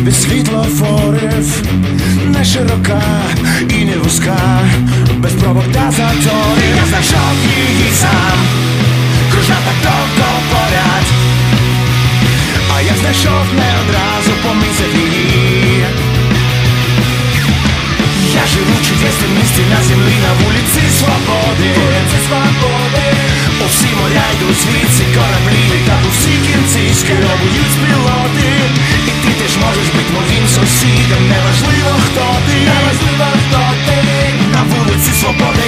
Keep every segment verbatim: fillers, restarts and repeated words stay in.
без світлофорів, не широка і не вузька, без пробок та заторів. Я знайшов її сам, кружляв так довго поряд, а я знайшов не одразу, помітив її. Я живу в чудесному місті на землі, на вулиці Свободи. У всі моря йдуть звідси кораблі, літак у всі кінці скеровують пілоти. І ти теж можеш бути моїм сусідом, неважливо хто ти, неважливо хто ти, на вулиці Свободи.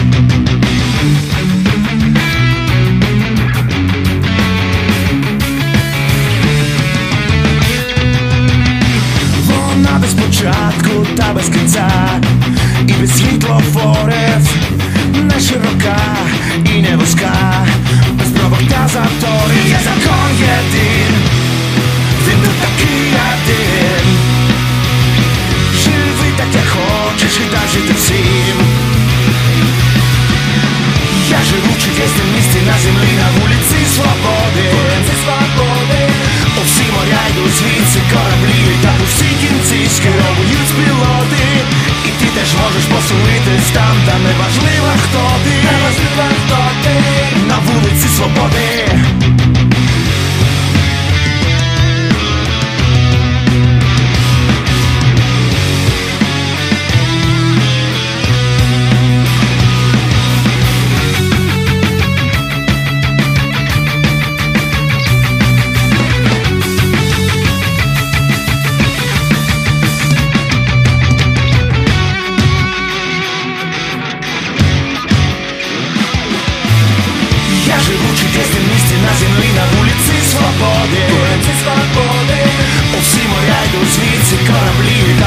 Вона без початку та без кінця, і без світлофорів, не широка і не вузька, без пробок та заторів. Є закон єдин, він тут такий один. Живи так, як хочеш, і дай жити всім. Я живу в чудесному місті на землі, на вулиці Свободи. У всі моря йдуть звідси кораблі, літак у всі кінці скеровують пілоти. І ти теж можеш поселитись там, та неважливо хто ти, неважливо хто ти, на вулиці Свободи. Я живу в чудесному місті на землі, на вулиці Свободи. У всі моря йдуть звідси кораблі.